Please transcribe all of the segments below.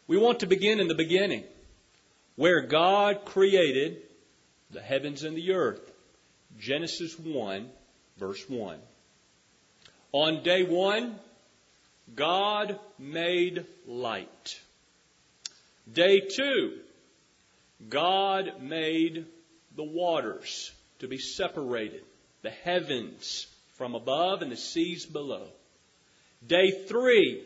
We want to begin in the beginning, where God created the heavens and the earth. Genesis 1, verse 1. On day 1, God made light. Day 2, God made the waters to be separated, the heavens from above and the seas below. Day 3,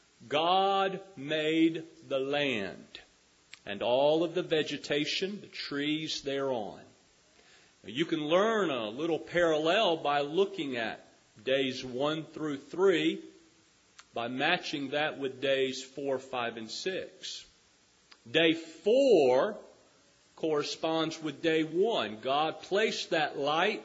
God made the land and all of the vegetation, the trees thereon. Now, you can learn a little parallel by looking at days 1 through 3, by matching that with days 4, 5, and 6. Day 4 corresponds with day 1. God placed that light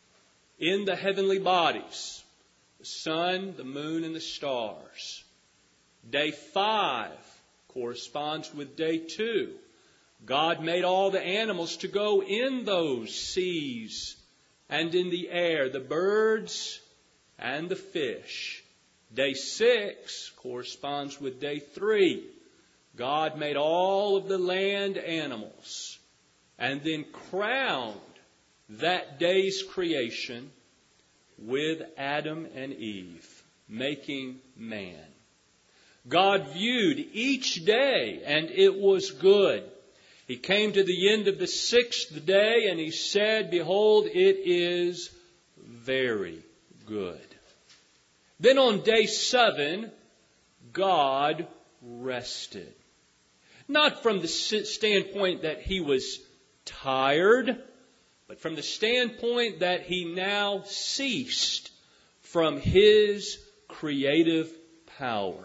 in the heavenly bodies, the sun, the moon, and the stars. Day 5 corresponds with day 2. God made all the animals to go in those seas and in the air, the birds and the fish. Day 6 corresponds with day 3. God made all of the land animals and then crowned that day's creation with Adam and Eve, making man. God viewed each day, and it was good. He came to the end of the 6th day, and He said, "Behold, it is very good." Then on day 7, God rested. Not from the standpoint that He was tired, but from the standpoint that He now ceased from His creative power.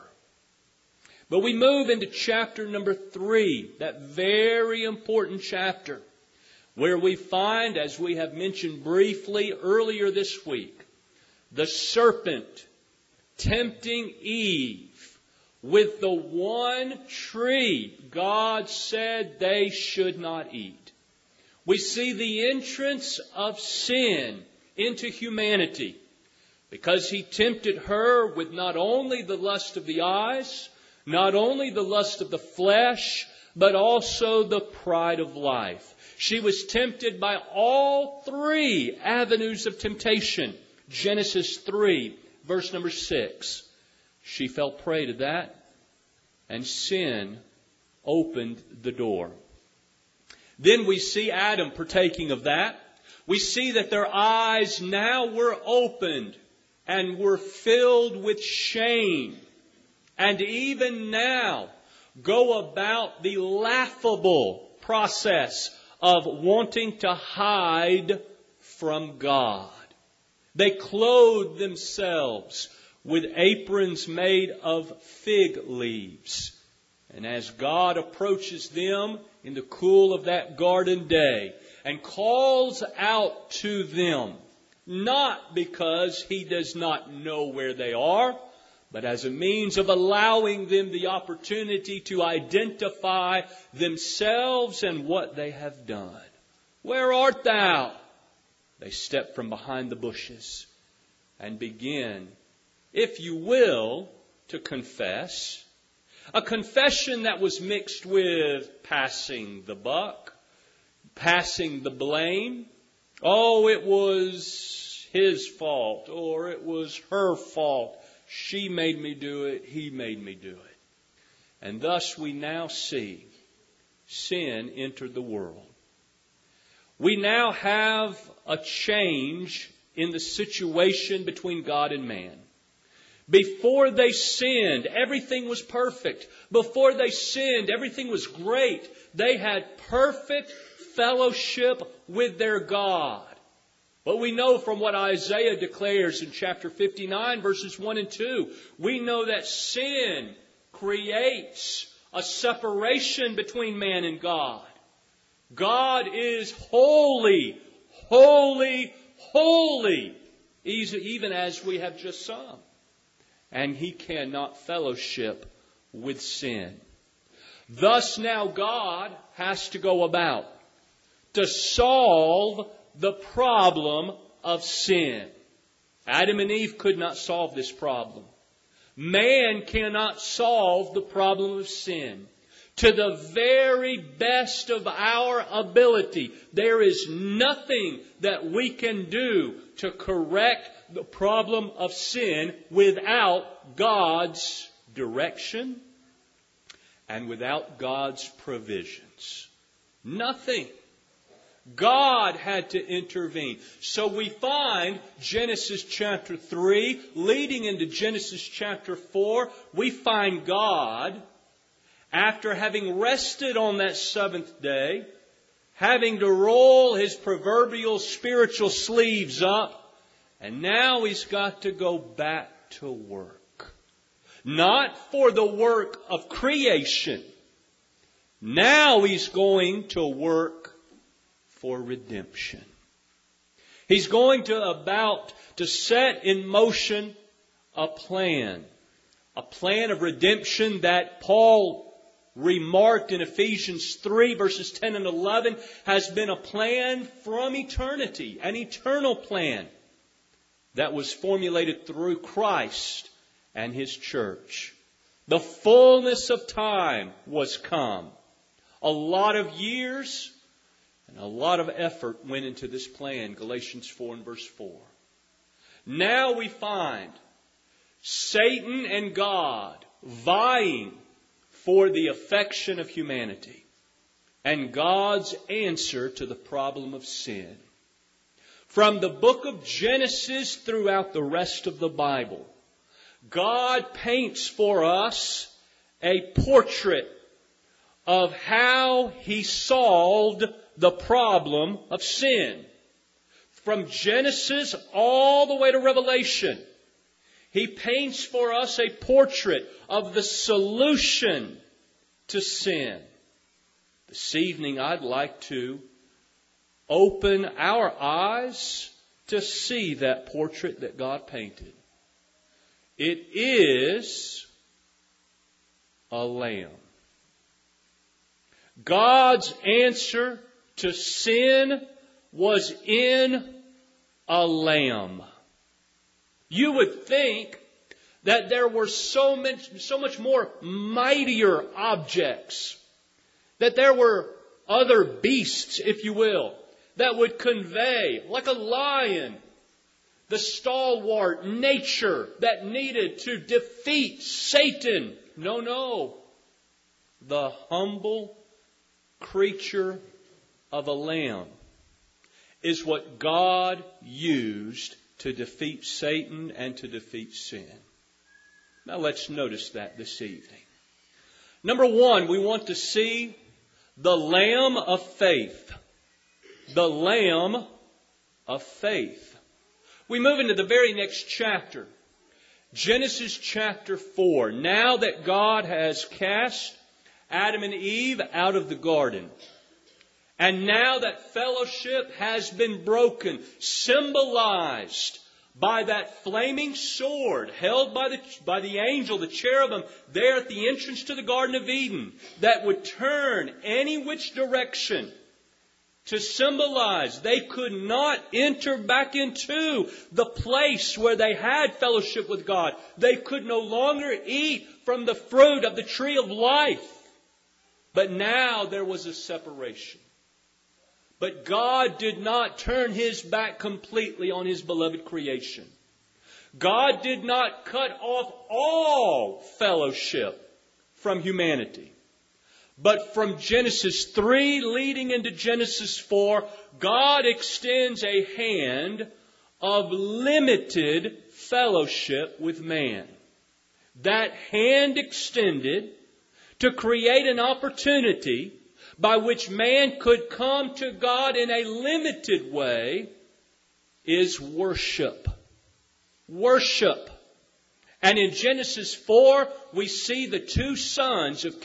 But we move into chapter number 3, that very important chapter, where we find, as we have mentioned briefly earlier this week, the serpent tempting Eve with the one tree God said they should not eat. We see the entrance of sin into humanity, because he tempted her with not only the lust of the eyes, not only the lust of the flesh, but also the pride of life. She was tempted by all 3 avenues of temptation. Genesis 3, verse number 6. She fell prey to that, and sin opened the door. Then we see Adam partaking of that. We see that their eyes now were opened and were filled with shame. And even now go about the laughable process of wanting to hide from God. They clothed themselves with aprons made of fig leaves. And as God approaches them in the cool of that garden day and calls out to them, not because He does not know where they are, but as a means of allowing them the opportunity to identify themselves and what they have done. "Where art thou?" They step from behind the bushes and begin, if you will, to confess. A confession that was mixed with passing the buck, passing the blame. Oh, it was his fault, or it was her fault. She made me do it. He made me do it. And thus we now see sin enter the world. We now have a change in the situation between God and man. Before they sinned, everything was perfect. Before they sinned, everything was great. They had perfect fellowship with their God. But we know from what Isaiah declares in chapter 59, verses 1 and 2, we know that sin creates a separation between man and God. God is holy, holy, holy, even as we have just sung. And He cannot fellowship with sin. Thus now God has to go about to solve the problem of sin. Adam and Eve could not solve this problem. Man cannot solve the problem of sin. to the very best of our ability. There is nothing that we can do to correct the problem of sin without God's direction and without God's provisions. Nothing. God had to intervene. So we find Genesis chapter 3 leading into Genesis chapter 4. We find God, after having rested on that seventh day, having to roll His proverbial spiritual sleeves up, and now He's got to go back to work. Not for the work of creation. Now He's going to work for redemption. He's going to set in motion a plan of redemption that Paul remarked in Ephesians 3 verses 10 and 11 has been a plan from eternity, an eternal plan that was formulated through Christ and His church. The fullness of time was come. A lot of years and a lot of effort went into this plan, Galatians 4 and verse 4. Now we find Satan and God vying for the affection of humanity and God's answer to the problem of sin. From the book of Genesis throughout the rest of the Bible, God paints for us a portrait of how He solved the problem of sin. From Genesis all the way to Revelation, He paints for us a portrait of the solution to sin. This evening I'd like to open our eyes to see that portrait that God painted. It is a lamb. God's answer to sin was in a lamb. You would think that there were so much more mightier objects, that there were other beasts, if you will, that would convey, like a lion, the stalwart nature that needed to defeat Satan. No. The humble creature of a lamb is what God used to defeat Satan and to defeat sin. Now let's notice that this evening. Number one, we want to see the Lamb of faith. The Lamb of faith. We move into the very next chapter. Genesis chapter 4. Now that God has cast Adam and Eve out of the garden, and now that fellowship has been broken, symbolized by that flaming sword held by the angel, the cherubim, there at the entrance to the Garden of Eden, that would turn any which direction to symbolize they could not enter back into the place where they had fellowship with God. They could no longer eat from the fruit of the tree of life. But now there was a separation. But God did not turn His back completely on His beloved creation. God did not cut off all fellowship from humanity. But from Genesis 3 leading into Genesis 4, God extends a hand of limited fellowship with man. That hand extended to create an opportunity by which man could come to God in a limited way is worship. Worship. And in Genesis 4, we see the two sons of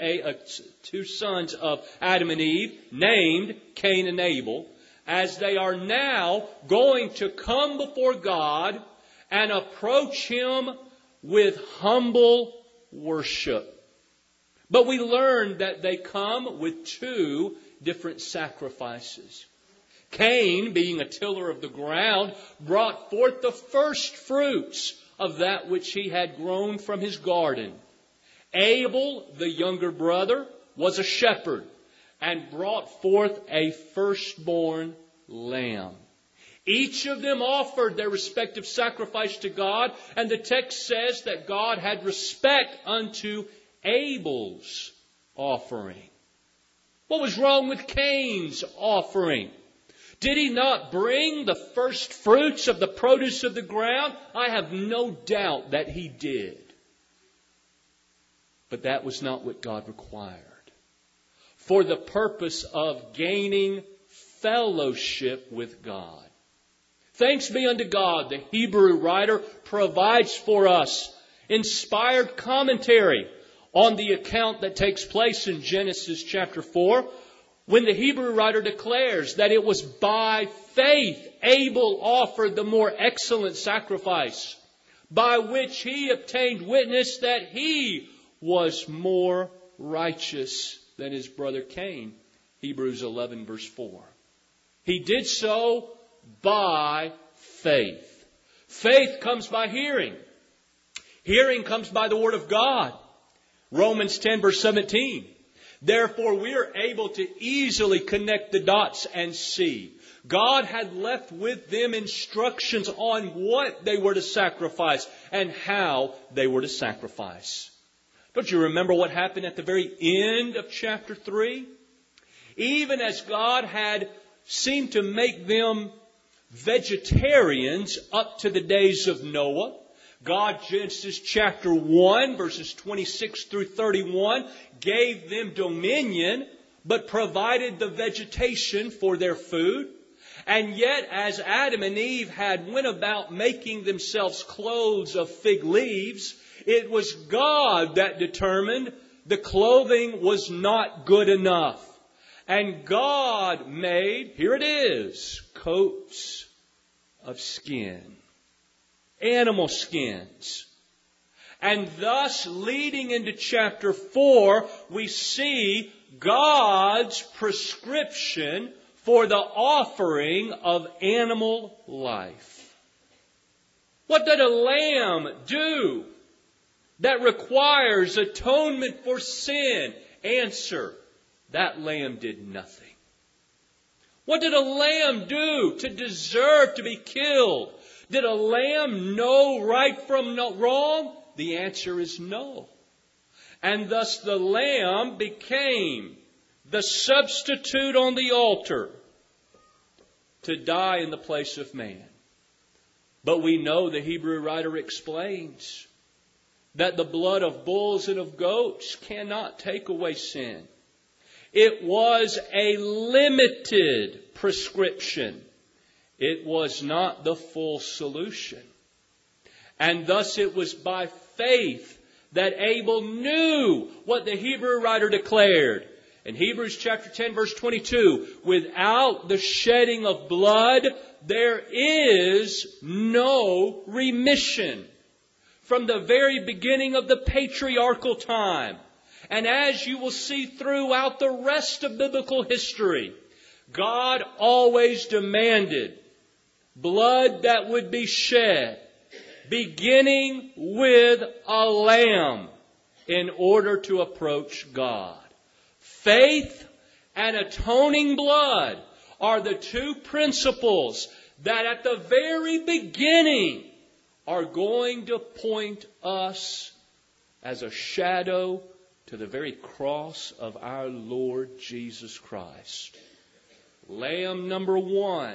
Adam and Eve, named Cain and Abel, as they are now going to come before God and approach Him with humble worship. But we learn that they come with two different sacrifices. Cain, being a tiller of the ground, brought forth the first fruits of that which he had grown from his garden. Abel, the younger brother, was a shepherd and brought forth a firstborn lamb. Each of them offered their respective sacrifice to God, and the text says that God had respect unto Abel's offering. What was wrong with Cain's offering? Did he not bring the first fruits of the produce of the ground? I have no doubt that he did. But that was not what God required. For the purpose of gaining fellowship with God. Thanks be unto God, the Hebrew writer provides for us inspired commentary on the account that takes place in Genesis chapter 4, when the Hebrew writer declares that it was by faith Abel offered the more excellent sacrifice, by which he obtained witness that he was more righteous than his brother Cain. Hebrews 11 verse 4. He did so by faith. Faith comes by hearing. Hearing comes by the Word of God. Romans 10 verse 17. Therefore we are able to easily connect the dots and see. God had left with them instructions on what they were to sacrifice and how they were to sacrifice. Don't you remember what happened at the very end of chapter 3? Even as God had seemed to make them vegetarians up to the days of Noah, God, Genesis chapter 1, verses 26 through 31, gave them dominion, but provided the vegetation for their food. And yet, as Adam and Eve had went about making themselves clothes of fig leaves, it was God that determined the clothing was not good enough. And God made, here it is, coats of skin. Animal skins. And thus, leading into chapter 4, we see God's prescription for the offering of animal life. What did a lamb do that requires atonement for sin? Answer, that lamb did nothing. What did a lamb do to deserve to be killed? Did a lamb know right from wrong? The answer is no. And thus the lamb became the substitute on the altar to die in the place of man. But we know, the Hebrew writer explains, that the blood of bulls and of goats cannot take away sin. It was a limited prescription. It was not the full solution. And thus it was by faith that Abel knew what the Hebrew writer declared. In Hebrews chapter 10 verse 22, without the shedding of blood, there is no remission. From the very beginning of the patriarchal time, and as you will see throughout the rest of biblical history, God always demanded blood that would be shed, beginning with a lamb, in order to approach God. Faith and atoning blood are the two principles that at the very beginning are going to point us as a shadow to the very cross of our Lord Jesus Christ. Lamb number 1,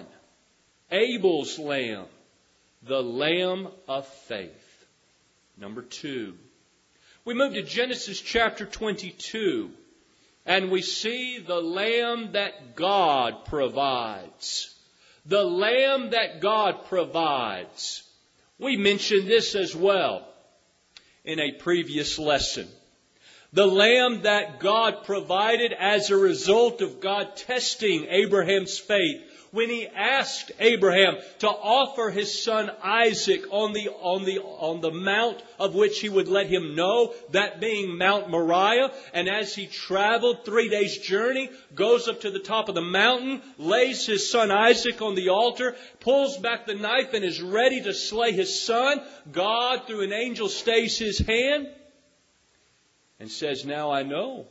Abel's lamb, the lamb of faith. Number 2, we move to Genesis chapter 22, and we see the lamb that God provides. The lamb that God provides. We mentioned this as well in a previous lesson. The lamb that God provided as a result of God testing Abraham's faith when He asked Abraham to offer his son Isaac on the mount of which He would let him know, that being Mount Moriah. And as he traveled 3 days' journey, goes up to the top of the mountain, lays his son Isaac on the altar, pulls back the knife and is ready to slay his son. God, through an angel, stays his hand and says, "Now I know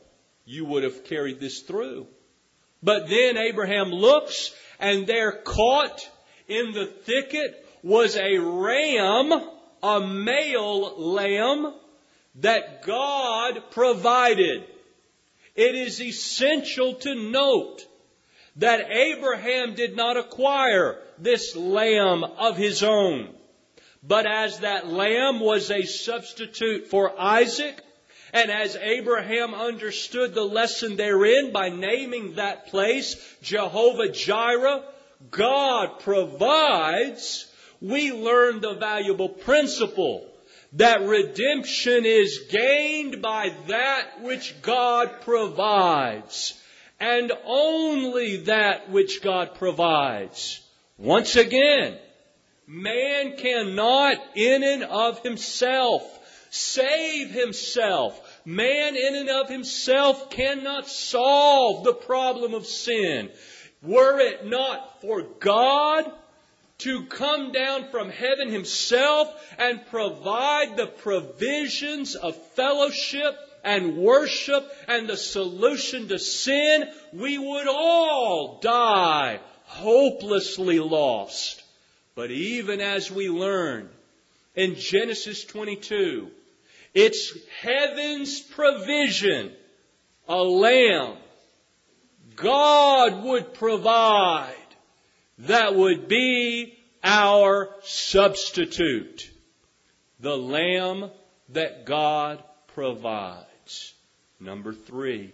you would have carried this through. But then Abraham looks, and there caught in the thicket was a ram, a male lamb, that God provided. It is essential to note that Abraham did not acquire this lamb of his own. But as that lamb was a substitute for Isaac, and as Abraham understood the lesson therein by naming that place Jehovah Jireh, God provides, we learn the valuable principle that redemption is gained by that which God provides, and only that which God provides. Once again, man cannot in and of himself save himself. Man in and of himself cannot solve the problem of sin. Were it not for God to come down from heaven Himself and provide the provisions of fellowship and worship and the solution to sin, we would all die hopelessly lost. But even as we learn in Genesis 22, it's heaven's provision, a lamb God would provide that would be our substitute. The lamb that God provides. Number 3.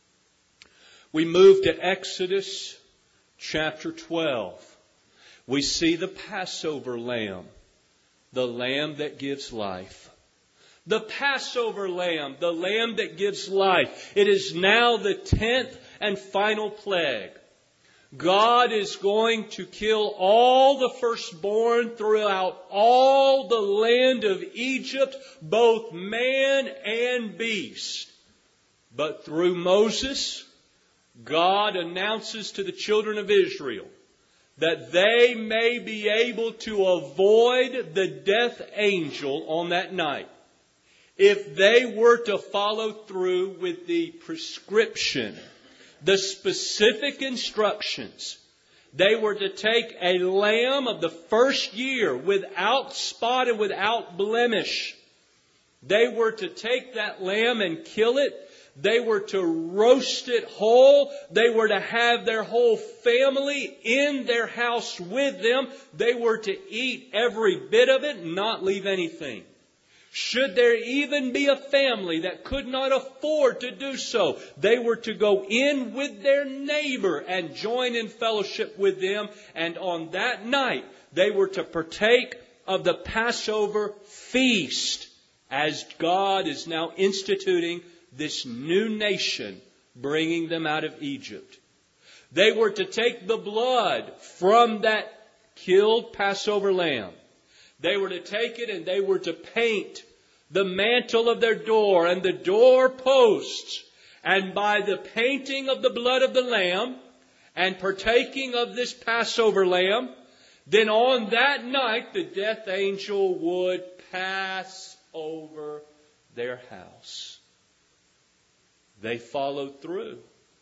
We move to Exodus chapter 12. We see the Passover lamb, the lamb that gives life. The Passover lamb, the lamb that gives life. It is now the 10th and final plague. God is going to kill all the firstborn throughout all the land of Egypt, both man and beast. But through Moses, God announces to the children of Israel that they may be able to avoid the death angel on that night if they were to follow through with the prescription, the specific instructions. They were to take a lamb of the first year without spot and without blemish. They were to take that lamb and kill it. They were to roast it whole. They were to have their whole family in their house with them. They were to eat every bit of it and not leave anything. Should there even be a family that could not afford to do so, they were to go in with their neighbor and join in fellowship with them. And on that night, they were to partake of the Passover feast as God is now instituting this new nation, bringing them out of Egypt. They were to take the blood from that killed Passover lamb. They were to take it and they were to paint the mantle of their door and the door posts. And by the painting of the blood of the lamb and partaking of this Passover lamb, then on that night the death angel would pass over their house. They followed through.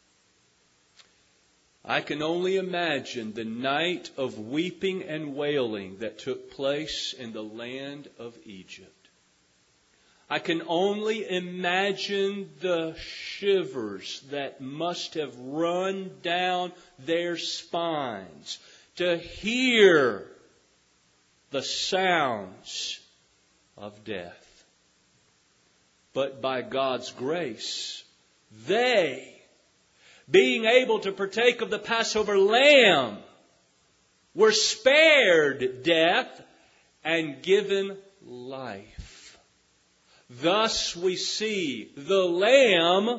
I can only imagine the night of weeping and wailing that took place in the land of Egypt. I can only imagine the shivers that must have run down their spines to hear the sounds of death. But by God's grace, they, being able to partake of the Passover lamb, were spared death and given life. Thus we see the lamb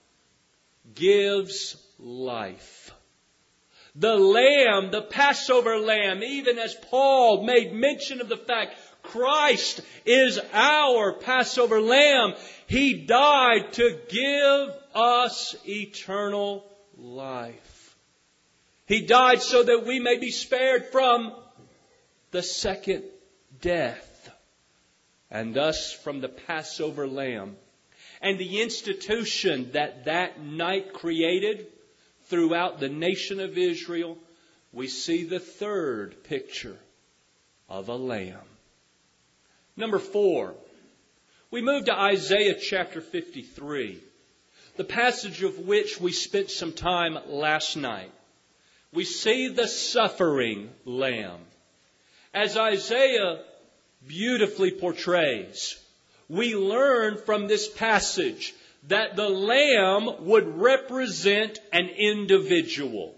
gives life. The lamb, the Passover lamb, even as Paul made mention of the fact Christ is our Passover lamb. He died to give us eternal life. He died so that we may be spared from the second death, and thus from the Passover lamb. and the institution that that night created throughout the nation of Israel, we see the third picture of a lamb. Number 4, we move to Isaiah chapter 53, the passage of which we spent some time last night. We see the suffering lamb. As Isaiah beautifully portrays, we learn from this passage that the lamb would represent an individual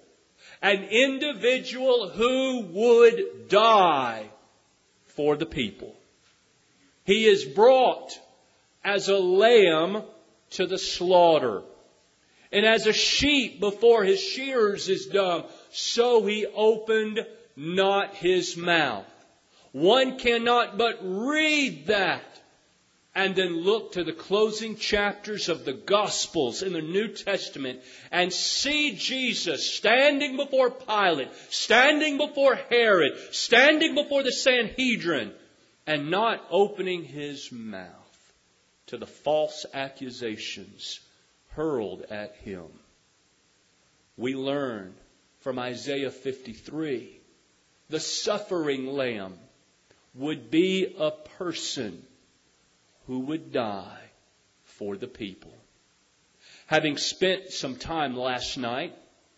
who would die for the people. He is brought as a lamb to the slaughter. And as a sheep before his shearers is dumb, so he opened not his mouth. One cannot but read that and then look to the closing chapters of the Gospels in the New Testament and see Jesus standing before Pilate, standing before Herod, standing before the Sanhedrin, and not opening his mouth to the false accusations hurled at him. We learn from Isaiah 53, the suffering lamb would be a person who would die for the people. Having spent some time last night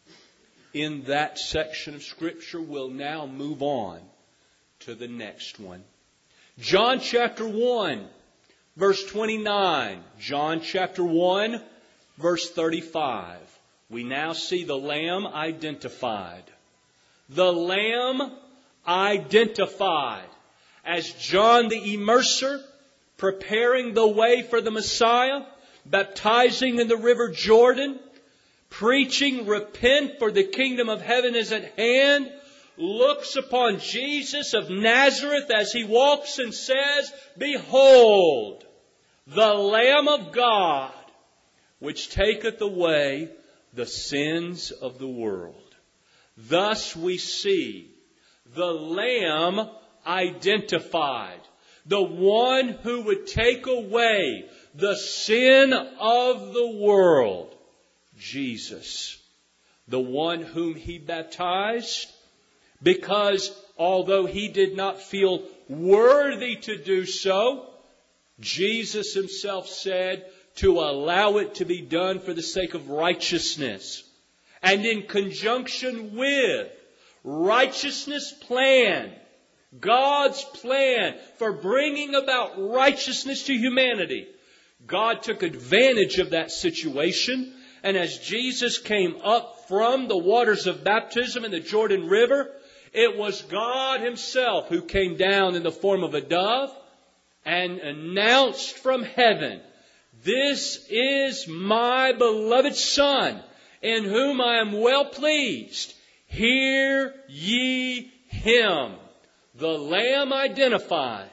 in that section of Scripture, we'll now move on to the next one. John chapter 1, verse 29. John chapter 1, verse 35. We now see the Lamb identified. The Lamb identified. As John the Immerser, preparing the way for the Messiah, baptizing in the river Jordan, preaching, repent for the kingdom of heaven is at hand, looks upon Jesus of Nazareth as he walks and says, "Behold, the Lamb of God, which taketh away the sins of the world." Thus we see the Lamb identified. The one who would take away the sin of the world. Jesus. The one whom he baptized, because although he did not feel worthy to do so, Jesus himself said to allow it to be done for the sake of righteousness. And in conjunction with righteousness plan, God's plan for bringing about righteousness to humanity, God took advantage of that situation. And as Jesus came up from the waters of baptism in the Jordan River, it was God himself who came down in the form of a dove and announced from heaven, "This is my beloved Son, in whom I am well pleased. Hear ye him." The Lamb identified,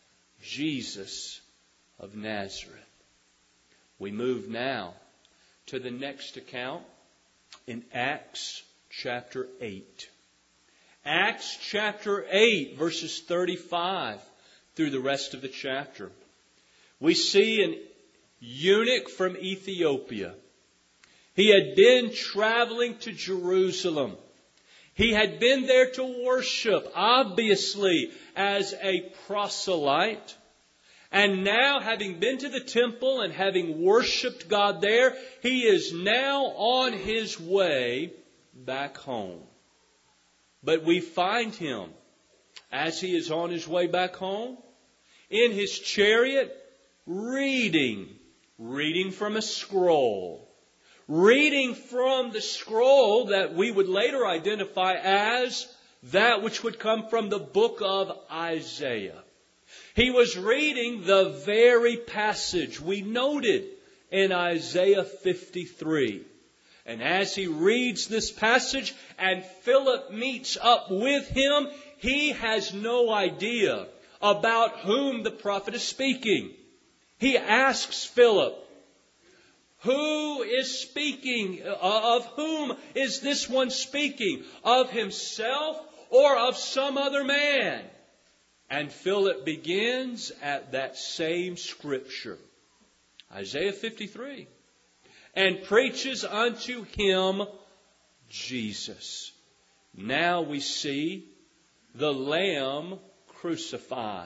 Jesus of Nazareth. We move now to the next account in Acts chapter 8. Acts chapter 8, verses 35 through the rest of the chapter. We see an eunuch from Ethiopia. He had been traveling to Jerusalem. He had been there to worship, obviously, as a proselyte. And now, having been to the temple and having worshipped God there, he is now on his way back home. But we find him, as he is on his way back home, in his chariot, reading from a scroll. Reading from the scroll that we would later identify as that which would come from the book of Isaiah. He was reading the very passage we noted in Isaiah 53. And as he reads this passage and Philip meets up with him, he has no idea about whom the prophet is speaking. He asks Philip, "Who is speaking? Of whom is this one speaking? Of himself or of some other man?" And Philip begins at that same scripture, Isaiah 53. And preaches unto him Jesus. Now we see the Lamb crucified.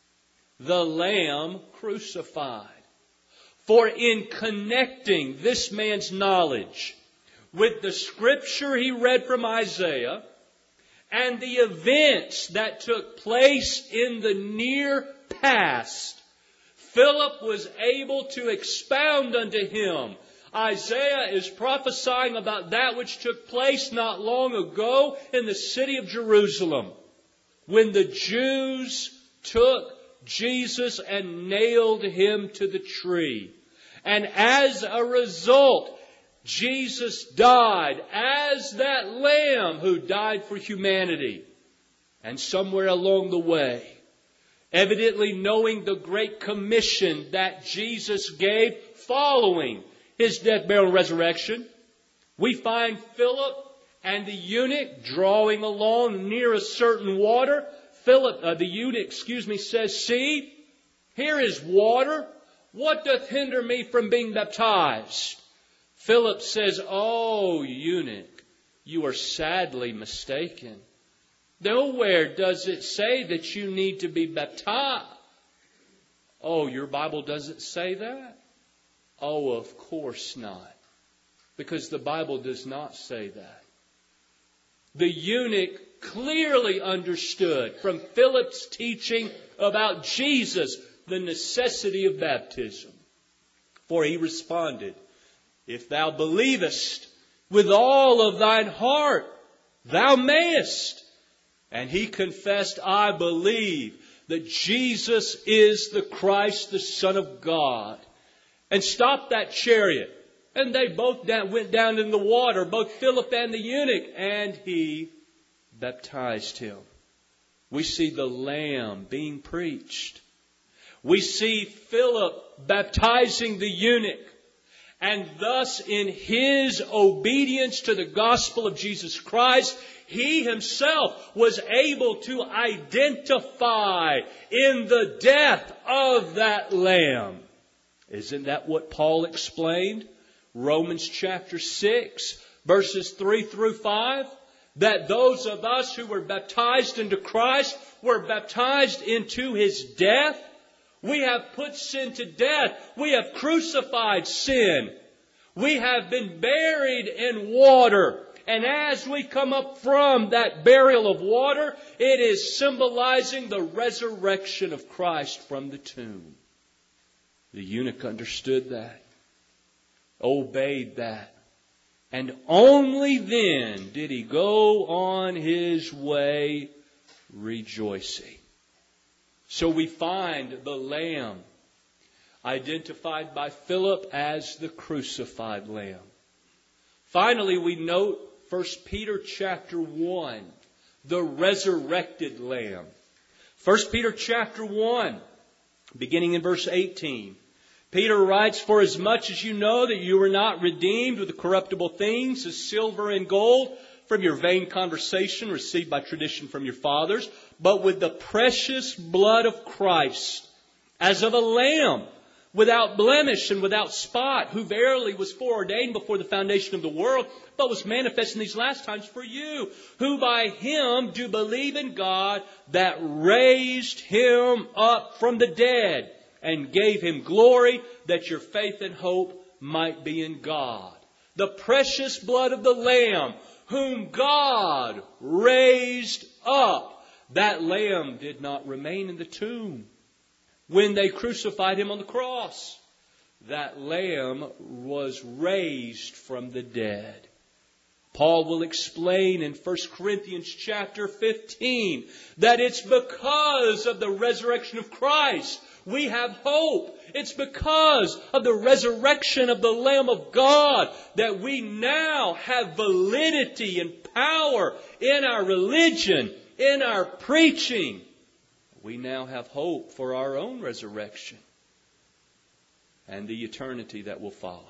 The Lamb crucified. For in connecting this man's knowledge with the scripture he read from Isaiah and the events that took place in the near past, Philip was able to expound unto him. Isaiah is prophesying about that which took place not long ago in the city of Jerusalem, when the Jews took Jesus and nailed him to the tree. And as a result, Jesus died as that Lamb who died for humanity. And somewhere along the way, evidently knowing the great commission that Jesus gave following His death, burial, and resurrection, we find Philip and the eunuch drawing along near a certain water. The eunuch, says, "See, here is water. What doth hinder me from being baptized?" Philip says, "Oh, eunuch, you are sadly mistaken. Nowhere does it say that you need to be baptized." "Oh, your Bible doesn't say that?" "Oh, of course not. Because the Bible does not say that." The eunuch clearly understood from Philip's teaching about Jesus the necessity of baptism. For he responded, "If thou believest with all of thine heart, thou mayest." And he confessed, "I believe that Jesus is the Christ, the Son of God." And stopped that chariot. And they both went down in the water, both Philip and the eunuch, and he baptized him. We see the Lamb being preached. We see Philip baptizing the eunuch. And thus, in his obedience to the gospel of Jesus Christ, he himself was able to identify in the death of that Lamb. Isn't that what Paul explained? Romans chapter 6, verses 3 through 5. That those of us who were baptized into Christ were baptized into His death. We have put sin to death. We have crucified sin. We have been buried in water. And as we come up from that burial of water, it is symbolizing the resurrection of Christ from the tomb. The eunuch understood that, obeyed that, and only then did he go on his way rejoicing. So we find the Lamb identified by Philip as the crucified Lamb. Finally, we note 1 Peter chapter 1, the resurrected Lamb. 1 Peter chapter 1, beginning in verse 18. Peter writes, "For as much as you know that you were not redeemed with the corruptible things, as silver and gold, from your vain conversation received by tradition from your fathers, but with the precious blood of Christ, as of a lamb, without blemish and without spot, who verily was foreordained before the foundation of the world, but was manifest in these last times for you, who by Him do believe in God, that raised Him up from the dead, and gave Him glory, that your faith and hope might be in God." The precious blood of the Lamb, whom God raised up. That Lamb did not remain in the tomb when they crucified Him on the cross. That Lamb was raised from the dead. Paul will explain in 1 Corinthians chapter 15 that it's because of the resurrection of Christ we have hope. It's because of the resurrection of the Lamb of God that we now have validity and power in our religion, in our preaching. We now have hope for our own resurrection and the eternity that will follow.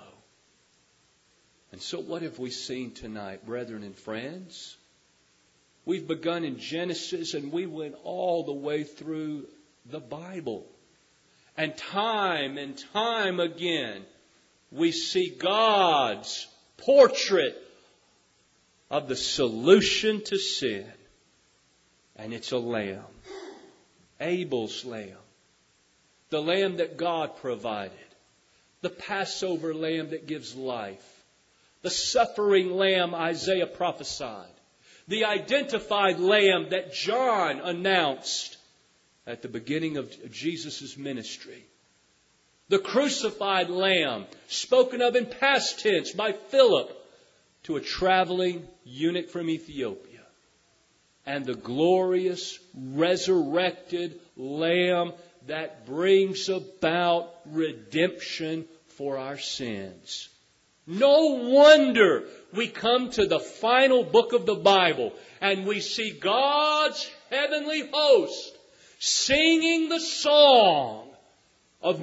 And so what have we seen tonight, brethren and friends? We've begun in Genesis and we went all the way through the Bible. and time again, we see God's portrait of the solution to sin. And it's a lamb. Abel's lamb. The lamb that God provided. The Passover lamb that gives life. The suffering lamb Isaiah prophesied. The identified lamb that John announced at the beginning of Jesus' ministry. The crucified lamb spoken of in past tense by Philip to a traveling eunuch from Ethiopia. And the glorious resurrected lamb that brings about redemption for our sins. No wonder we come to the final book of the Bible and we see God's heavenly host singing the song of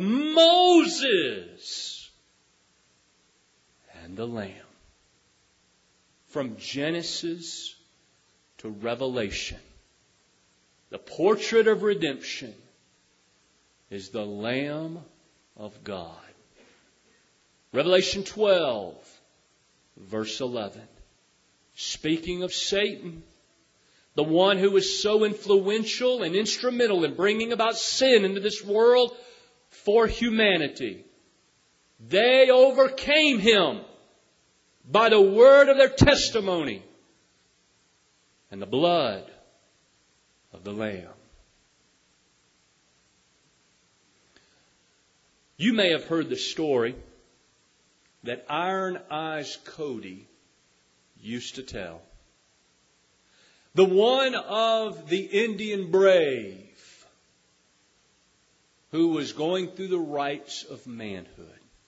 Moses and the Lamb. From Genesis to Revelation, the portrait of redemption is the Lamb of God. Revelation 12, verse 11. Speaking of Satan, the one who was so influential and instrumental in bringing about sin into this world for humanity. They overcame him by the word of their testimony and the blood of the Lamb. You may have heard the story that Iron Eyes Cody used to tell. The one of the Indian brave who was going through the rites of manhood.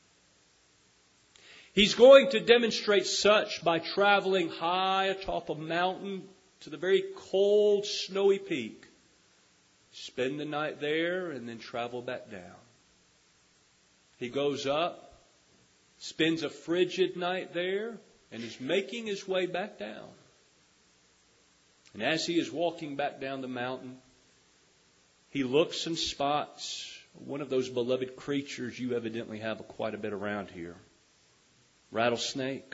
He's going to demonstrate such by traveling high atop a mountain to the very cold, snowy peak. Spend the night there and then travel back down. He goes up, spends a frigid night there, and is making his way back down. And as he is walking back down the mountain, he looks and spots one of those beloved creatures you evidently have quite a bit around here. Rattlesnake.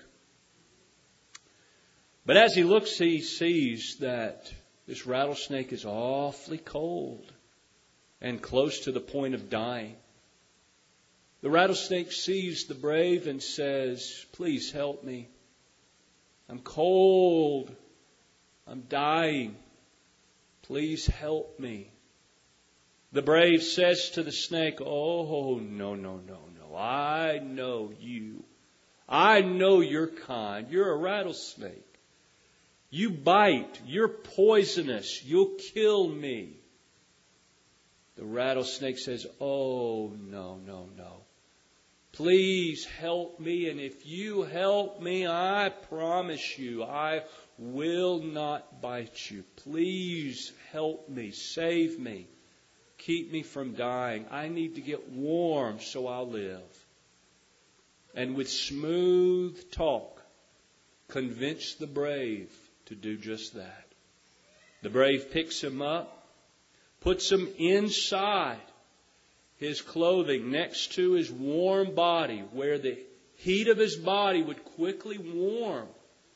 But as he looks, he sees that this rattlesnake is awfully cold and close to the point of dying. The rattlesnake sees the brave and says, "Please help me. I'm cold. I'm dying. Please help me." The brave says to the snake, "Oh, no. I know you. I know you're kind. You're a rattlesnake. You bite. You're poisonous. You'll kill me." The rattlesnake says, "Oh, no. Please help me, and if you help me, I promise you, I will not bite you. Please help me, save me, keep me from dying. I need to get warm so I'll live." And with smooth talk, convince the brave to do just that. The brave picks him up, puts him inside his clothing next to his warm body, where the heat of his body would quickly warm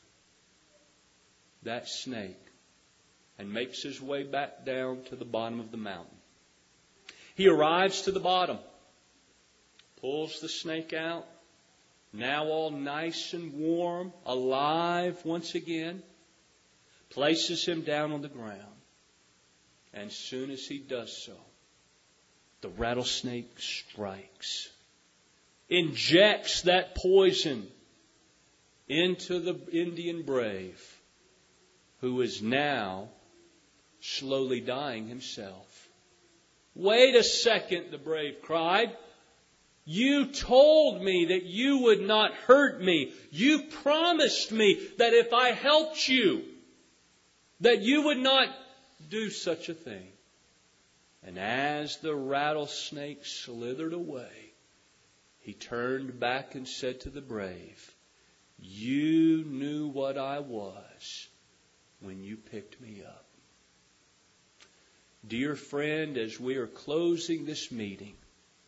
that snake, and makes his way back down to the bottom of the mountain. He arrives to the bottom, pulls the snake out, now all nice and warm, alive once again, places him down on the ground. And as soon as he does so, the rattlesnake strikes, injects that poison into the Indian brave, who is now slowly dying himself. "Wait a second," the brave cried. "You told me that you would not hurt me. You promised me that if I helped you, that you would not do such a thing." And as the rattlesnake slithered away, he turned back and said to the brave, "You knew what I was when you picked me up." Dear friend, as we are closing this meeting,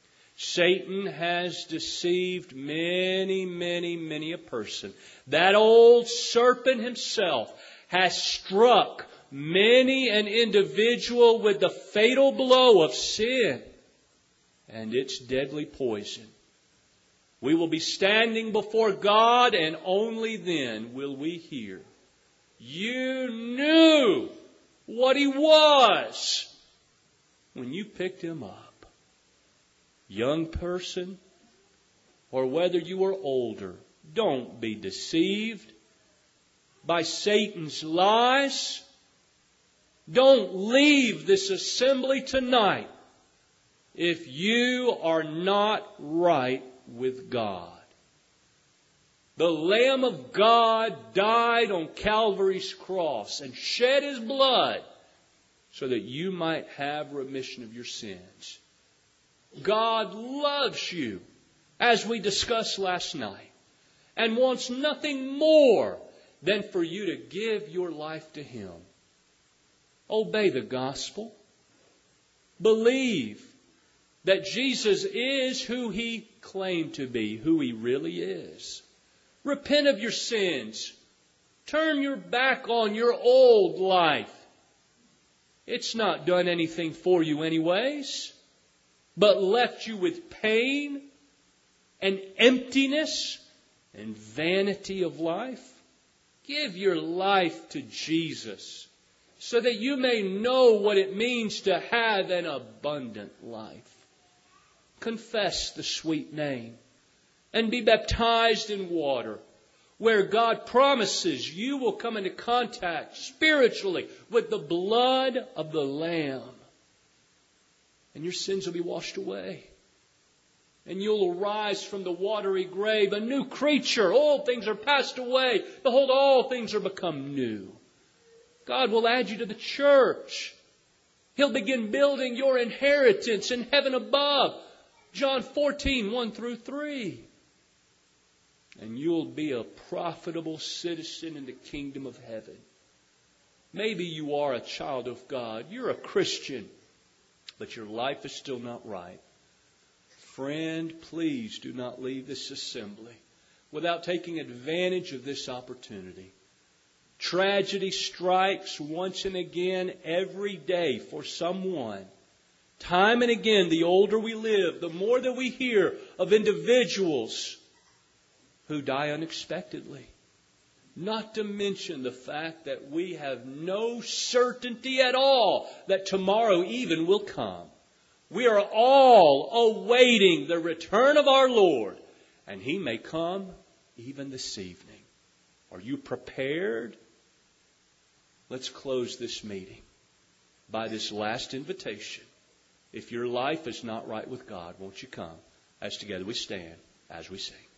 Satan has deceived many, many, many a person. That old serpent himself has struck many an individual with the fatal blow of sin and its deadly poison. We will be standing before God, and only then will we hear, "You knew what He was when you picked Him up." Young person, or whether you are older, don't be deceived by Satan's lies. Don't leave this assembly tonight if you are not right with God. The Lamb of God died on Calvary's cross and shed His blood so that you might have remission of your sins. God loves you, as we discussed last night, and wants nothing more than for you to give your life to Him. Obey the gospel. Believe that Jesus is who He claimed to be, who He really is. Repent of your sins. Turn your back on your old life. It's not done anything for you anyways, but left you with pain and emptiness and vanity of life. Give your life to Jesus so that you may know what it means to have an abundant life. Confess the sweet name and be baptized in water, where God promises you will come into contact spiritually with the blood of the Lamb. And your sins will be washed away. And you'll arise from the watery grave, a new creature. Old things are passed away. Behold, all things are become new. God will add you to the church. He'll begin building your inheritance in heaven above. John 14:1-3. And you'll be a profitable citizen in the kingdom of heaven. Maybe you are a child of God. You're a Christian, but your life is still not right. Friend, please do not leave this assembly without taking advantage of this opportunity. Tragedy strikes once and again every day for someone. Time and again, the older we live, the more that we hear of individuals who die unexpectedly. Not to mention the fact that we have no certainty at all that tomorrow even will come. We are all awaiting the return of our Lord, and He may come even this evening. Are you prepared? Let's close this meeting by this last invitation. If your life is not right with God, won't you come as together we stand as we sing?